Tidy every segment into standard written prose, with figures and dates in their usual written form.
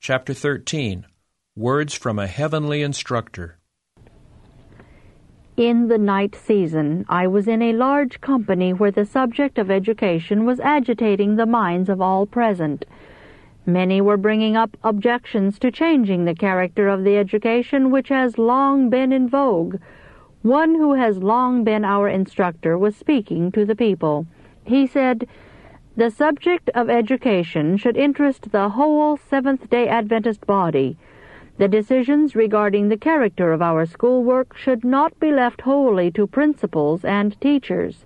Chapter 13. Words from a Heavenly Instructor. In the night season, I was in a large company where the subject of education was agitating the minds of all present. Many were bringing up objections to changing the character of the education which has long been in vogue. One who has long been our instructor was speaking to the people. He said, "The subject of education should interest the whole Seventh-day Adventist body. The decisions regarding the character of our schoolwork should not be left wholly to principals and teachers."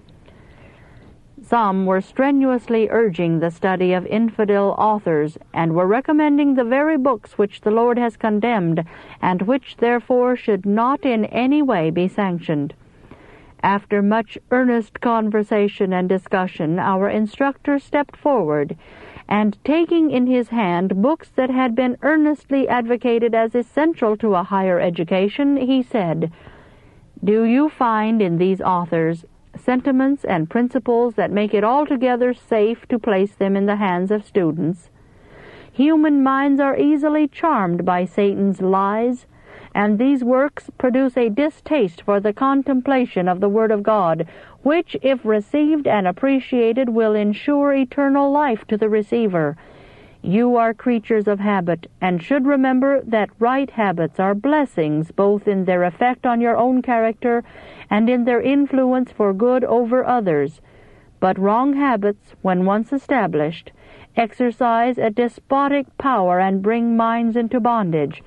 Some were strenuously urging the study of infidel authors and were recommending the very books which the Lord has condemned and which therefore should not in any way be sanctioned. After much earnest conversation and discussion, our instructor stepped forward, and taking in his hand books that had been earnestly advocated as essential to a higher education, he said, "Do you find in these authors sentiments and principles that make it altogether safe to place them in the hands of students? Human minds are easily charmed by Satan's lies, and these works produce a distaste for the contemplation of the Word of God, which, if received and appreciated, will ensure eternal life to the receiver. You are creatures of habit, and should remember that right habits are blessings both in their effect on your own character and in their influence for good over others. But wrong habits, when once established, exercise a despotic power and bring minds into bondage.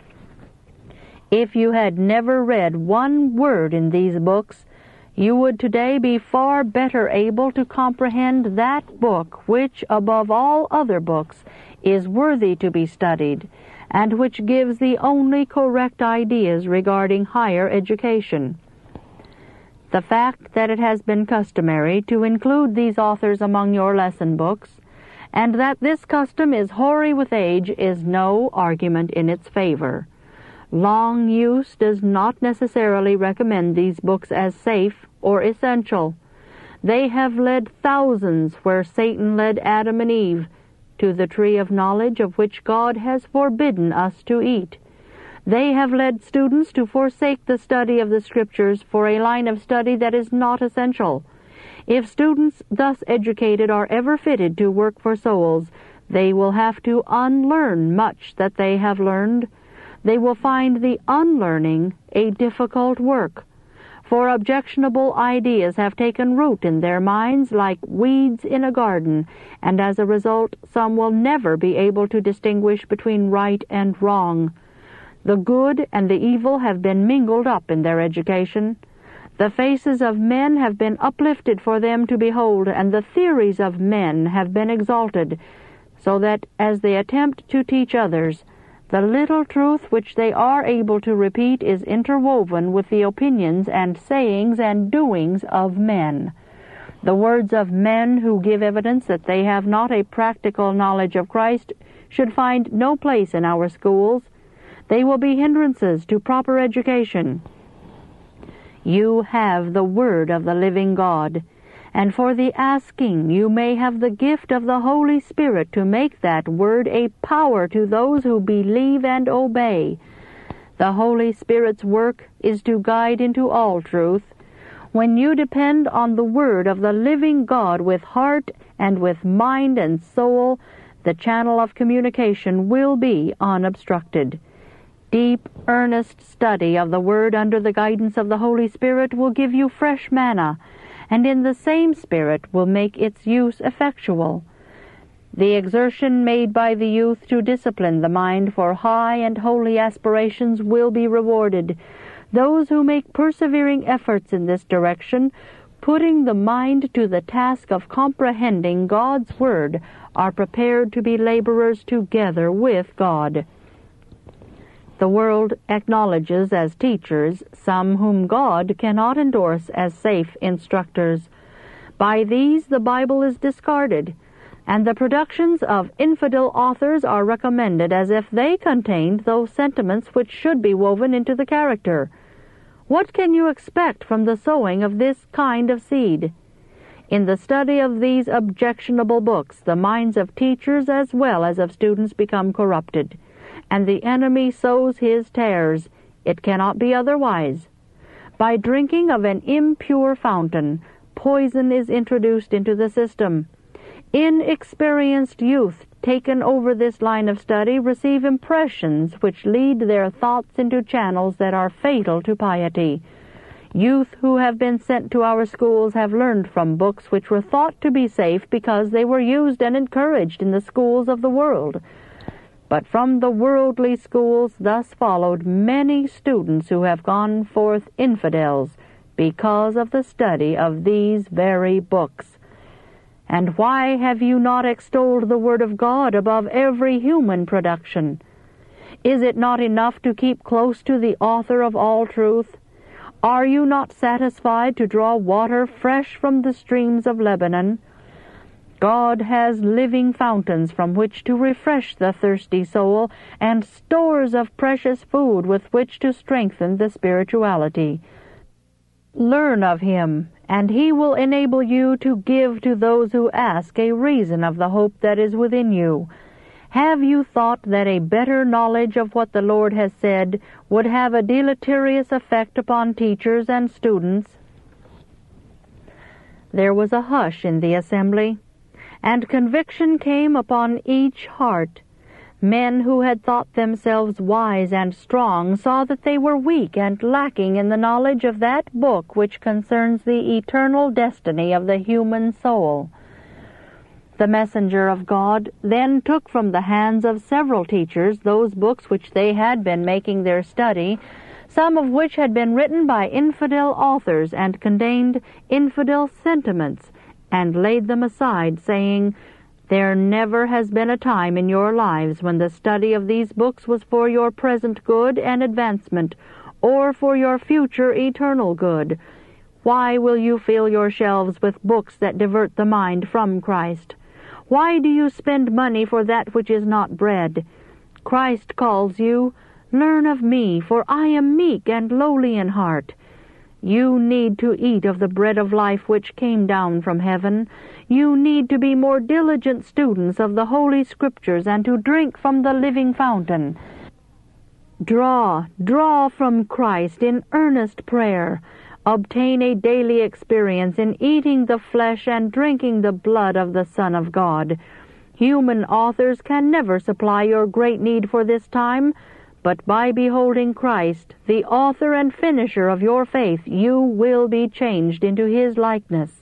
If you had never read one word in these books, you would today be far better able to comprehend that book which, above all other books, is worthy to be studied, and which gives the only correct ideas regarding higher education. The fact that it has been customary to include these authors among your lesson books, and that this custom is hoary with age, is no argument in its favor. Long use does not necessarily recommend these books as safe or essential. They have led thousands where Satan led Adam and Eve, to the tree of knowledge of which God has forbidden us to eat. They have led students to forsake the study of the Scriptures for a line of study that is not essential. If students thus educated are ever fitted to work for souls, they will have to unlearn much that they have learned. They will find the unlearning a difficult work, for objectionable ideas have taken root in their minds like weeds in a garden, and as a result some will never be able to distinguish between right and wrong. The good and the evil have been mingled up in their education. The faces of men have been uplifted for them to behold, and the theories of men have been exalted, so that as they attempt to teach others, the little truth which they are able to repeat is interwoven with the opinions and sayings and doings of men. The words of men who give evidence that they have not a practical knowledge of Christ should find no place in our schools. They will be hindrances to proper education. You have the Word of the living God, and for the asking you may have the gift of the Holy Spirit to make that Word a power to those who believe and obey. The Holy Spirit's work is to guide into all truth. When you depend on the Word of the living God with heart and with mind and soul, the channel of communication will be unobstructed. Deep, earnest study of the Word under the guidance of the Holy Spirit will give you fresh manna, and in the same Spirit will make its use effectual. The exertion made by the youth to discipline the mind for high and holy aspirations will be rewarded. Those who make persevering efforts in this direction, putting the mind to the task of comprehending God's Word, are prepared to be laborers together with God. The world acknowledges as teachers some whom God cannot endorse as safe instructors. By these the Bible is discarded, and the productions of infidel authors are recommended as if they contained those sentiments which should be woven into the character. What can you expect from the sowing of this kind of seed? In the study of these objectionable books, the minds of teachers as well as of students become corrupted, and the enemy sows his tares. It cannot be otherwise. By drinking of an impure fountain, poison is introduced into the system. Inexperienced youth taken over this line of study receive impressions which lead their thoughts into channels that are fatal to piety. Youth who have been sent to our schools have learned from books which were thought to be safe because they were used and encouraged in the schools of the world. But from the worldly schools thus followed many students who have gone forth infidels because of the study of these very books. And why have you not extolled the Word of God above every human production? Is it not enough to keep close to the author of all truth? Are you not satisfied to draw water fresh from the streams of Lebanon? God has living fountains from which to refresh the thirsty soul, and stores of precious food with which to strengthen the spirituality. Learn of Him, and He will enable you to give to those who ask a reason of the hope that is within you. Have you thought that a better knowledge of what the Lord has said would have a deleterious effect upon teachers and students? There was a hush in the assembly, and conviction came upon each heart. Men who had thought themselves wise and strong saw that they were weak and lacking in the knowledge of that book which concerns the eternal destiny of the human soul. The messenger of God then took from the hands of several teachers those books which they had been making their study, some of which had been written by infidel authors and contained infidel sentiments, and laid them aside, saying, "There never has been a time in your lives when the study of these books was for your present good and advancement, or for your future eternal good. Why will you fill your shelves with books that divert the mind from Christ? Why do you spend money for that which is not bread? Christ calls you, 'Learn of me, for I am meek and lowly in heart.' You need to eat of the bread of life which came down from heaven. You need to be more diligent students of the Holy Scriptures and to drink from the living fountain. Draw from Christ in earnest prayer. Obtain a daily experience in eating the flesh and drinking the blood of the Son of God. Human authors can never supply your great need for this time, but by beholding Christ, the author and finisher of your faith, you will be changed into His likeness."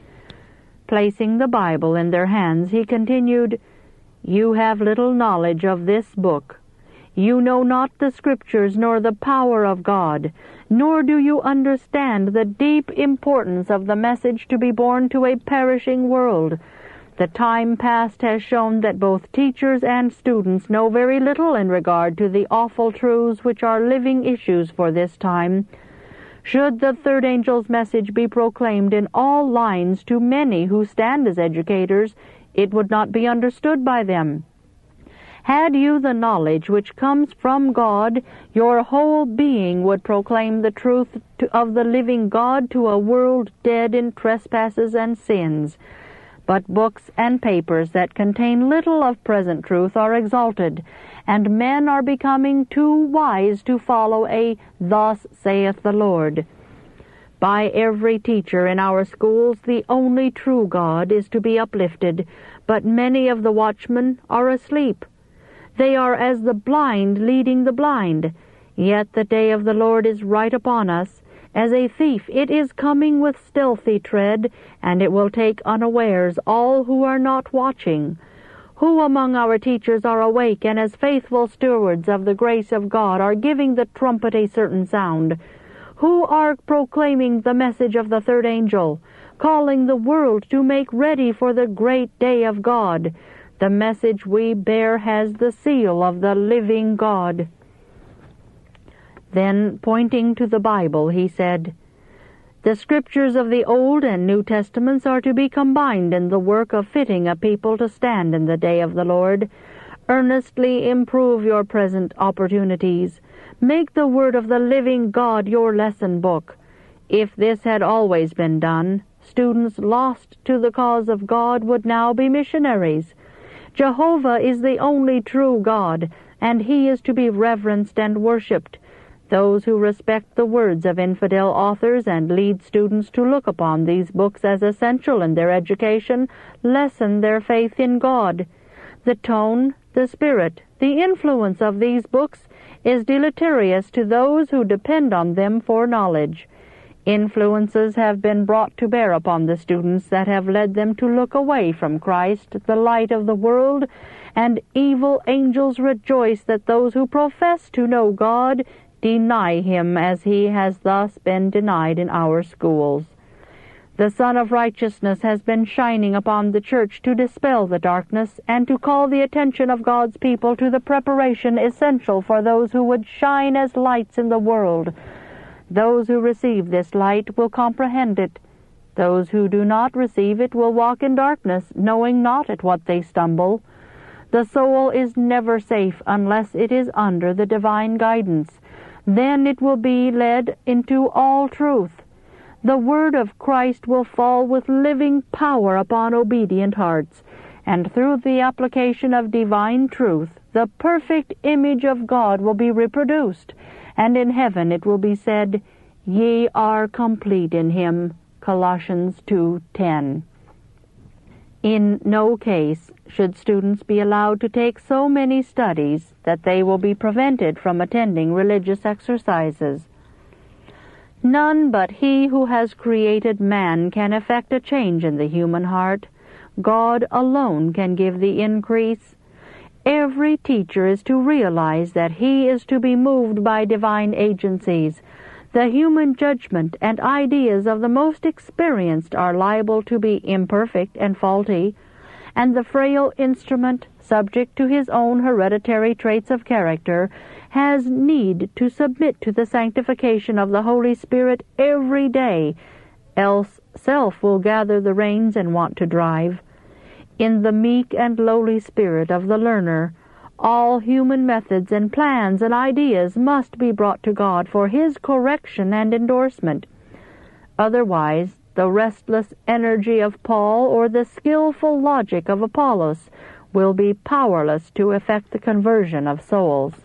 Placing the Bible in their hands, he continued, "You have little knowledge of this book. You know not the Scriptures nor the power of God, nor do you understand the deep importance of the message to be borne to a perishing world. The time past has shown that both teachers and students know very little in regard to the awful truths which are living issues for this time. Should the third angel's message be proclaimed in all lines to many who stand as educators, it would not be understood by them. Had you the knowledge which comes from God, your whole being would proclaim the truth of the living God to a world dead in trespasses and sins. But books and papers that contain little of present truth are exalted, and men are becoming too wise to follow a 'Thus saith the Lord.' By every teacher in our schools the only true God is to be uplifted, but many of the watchmen are asleep. They are as the blind leading the blind. Yet the day of the Lord is right upon us. As a thief it is coming with stealthy tread, and it will take unawares all who are not watching. Who among our teachers are awake and as faithful stewards of the grace of God are giving the trumpet a certain sound? Who are proclaiming the message of the third angel, calling the world to make ready for the great day of God? The message we bear has the seal of the living God." Then, pointing to the Bible, he said, "The Scriptures of the Old and New Testaments are to be combined in the work of fitting a people to stand in the day of the Lord. Earnestly improve your present opportunities. Make the Word of the living God your lesson book. If this had always been done, students lost to the cause of God would now be missionaries. Jehovah is the only true God, and He is to be reverenced and worshipped. Those who respect the words of infidel authors and lead students to look upon these books as essential in their education lessen their faith in God. The tone, the spirit, the influence of these books is deleterious to those who depend on them for knowledge. Influences have been brought to bear upon the students that have led them to look away from Christ, the light of the world, and evil angels rejoice that those who profess to know God deny Him as He has thus been denied in our schools. The Sun of Righteousness has been shining upon the church to dispel the darkness and to call the attention of God's people to the preparation essential for those who would shine as lights in the world. Those who receive this light will comprehend it. Those who do not receive it will walk in darkness, knowing not at what they stumble. The soul is never safe unless it is under the divine guidance. Then it will be led into all truth. The word of Christ will fall with living power upon obedient hearts, and through the application of divine truth, the perfect image of God will be reproduced, and in heaven it will be said, "Ye are complete in Him." Colossians 2:10. In no case should students be allowed to take so many studies that they will be prevented from attending religious exercises. None but He who has created man can effect a change in the human heart. God alone can give the increase. Every teacher is to realize that he is to be moved by divine agencies. The human judgment and ideas of the most experienced are liable to be imperfect and faulty, and the frail instrument, subject to his own hereditary traits of character, has need to submit to the sanctification of the Holy Spirit every day, else self will gather the reins and want to drive. In the meek and lowly spirit of the learner, all human methods and plans and ideas must be brought to God for His correction and endorsement. Otherwise, the restless energy of Paul or the skillful logic of Apollos will be powerless to effect the conversion of souls.